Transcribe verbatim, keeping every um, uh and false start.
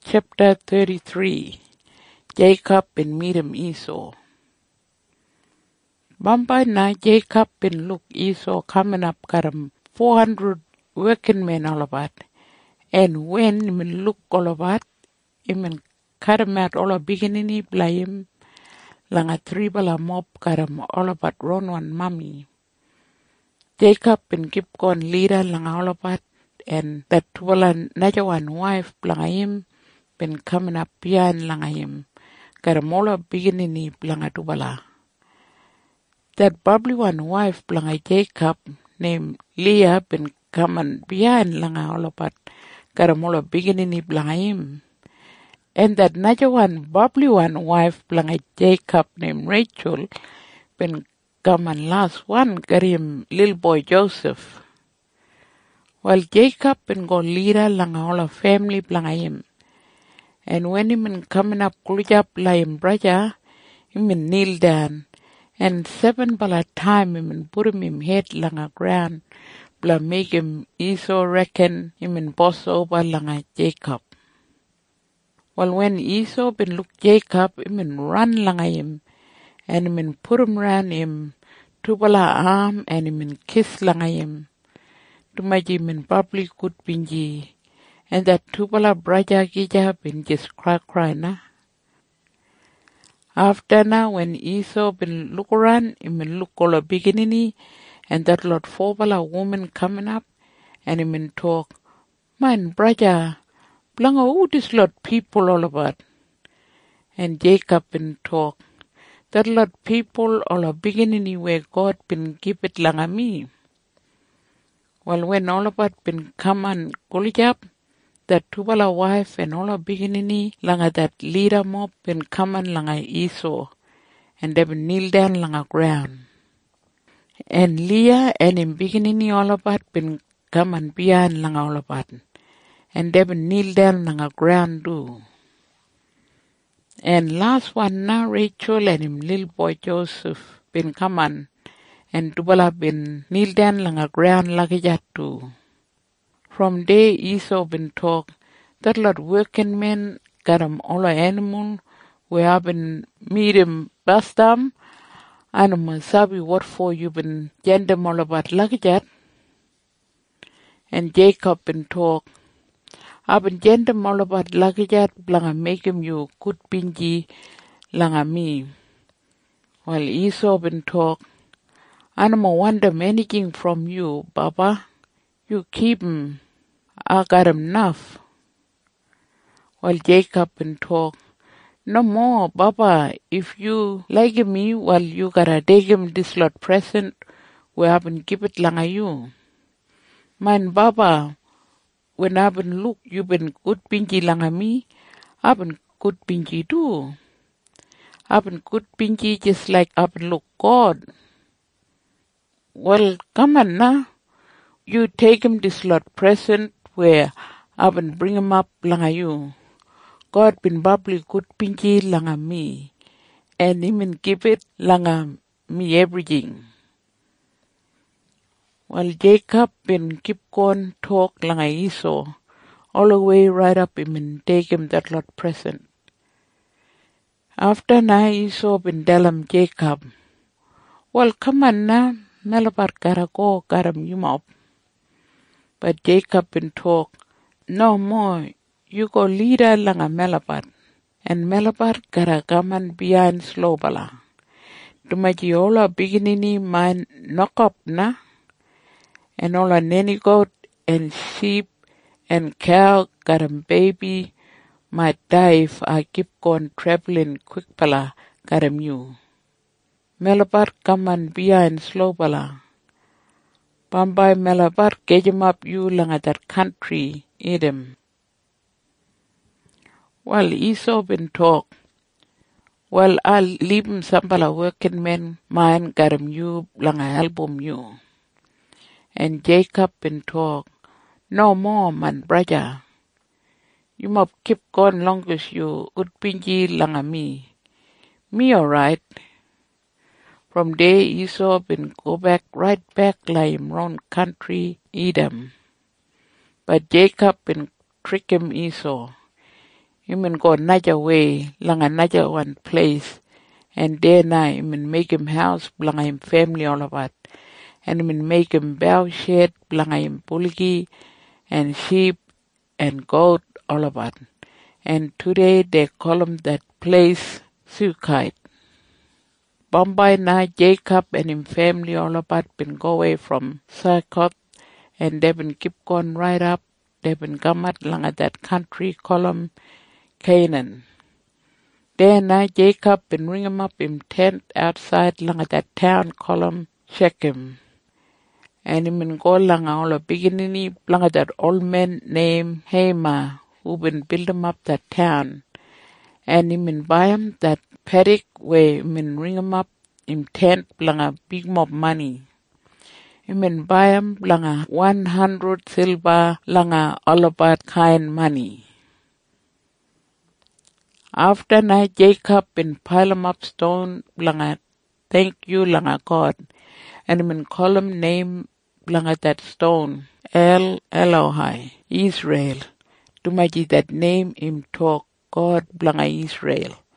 chapter thirty-three. Jacob and Miriam Esau. Bamba na Jacob and look Esau coming up karam four hundred working men all about. And when him look all about, him karam at all a beginning blame langa three bala mob karam all about run one mummy. Jacob and keep on leader langa all about, and that wala naja one wife blanga him been coming up behind langa him. Karam all a beginning blanga tubala. That bubbly one wife blanga Jacob named Leah been coming behind langa all about karam all a beginning blanga him. And that another one bubbly one wife blanga Jacob named Rachel been coming last one karim little boy Joseph. While Jacob been go leader langa all a family blanga him. And when him been coming up kulujap la him brother, him been kneel down. And seven bala time him and put him in head langa ground, bla make him Esau reckon him and boss over langa Jacob. Well, when Esau been look Jacob, him and run langa him, and him and put him round him, two bala arm, and him and kiss langa him. To my him and bubbly good binji, and that two bala brother gija been just cry cry na. After now, when Esau been look around, him been look all a beginning, and that lot four bala woman coming up, and him been talk, man, brother, blanga who this lot people all about? And Jacob been talk, that lot people all a beginning where God been give it langa me. Well, when all about been come and kulijap, that tubala wife and all a beginning langa that leader mob been coming langa Esau, and they been kneel down langa ground. And Leah and in beginning all about been coming behind langa all about, and they been kneel down langa ground too. And last one now Rachel and him little boy Joseph been coming, and tubala been kneel down langa ground like that too. From there, Esau been talk, that lot working men got 'em all a animal, where I been meet him bust them, and I'm sabi what for you been gend them all about like that. And Jacob been talk, I been gend them all about like that, blanga make him you good binji langa me. While Esau been talk, and I'm wonder anything from you, Baba, you keep 'em. I got him enough. While Jacob been talk, no more, Baba, if you like me, well, you gotta take him this lot present, where I been give it langa you. Mine, Baba, when I been look, you been good binji langa me, I been good binji too. I been good binji just like I been look God. Well, come on now, you take him this lot present, where I been bring him up langa you. God been bubbly good pinky langa me, and him and give it langa me everything. While Jacob been keep on talk langa Esau, all the way right up him and take him that lot present. After na Esau been tell him Jacob, well come on now, Melabar gotta go, gotta him up. But Jacob been talk, no more, you go leader langa Melabar, and Melabar gotta come and behind slow bala. To make you all a beginning mine knock up na, and all a nanny goat and sheep and cow got a baby might die if I keep on traveling quick bala got a you. Melabar come and behind slow bala. Bambai Melabar get him up you langa that country, Edom. Well, Esau been talk. Well, I'll leave him some bala working men, mine got him you langa album you. And Jacob been talk. No more, man, brother. You must keep going long as you good pinji langa me. Me alright. From there, Esau been go back, right back like him round country, Edom. But Jacob been trick him Esau. Imen go another way, lang another one place. And there na, imen make him house, blang him family all about. And imen make him bow shed, blang him bulgi, and sheep, and goat all about. And today they call him that place Sukkot. Bombay na Jacob and his family all about been go away from Sukkot, and they've been keep going right up. They've been come at lang at that country call him Canaan. There na Jacob been ring him up in tent outside lang at that town call him Shechem. And him been go lang all a beginning lang at that old man named Hamor, who been build him up that town. And him been buy him that paddock where him been ring him up in tent lang a big mob money. Him been buy him lang a one hundred silver lang a all about kind money. After night Jacob been pile him up stone lang a thank you lang a God. And him been call him name lang a that stone El Elohai, Israel. To make that name him talk God blang a Israel.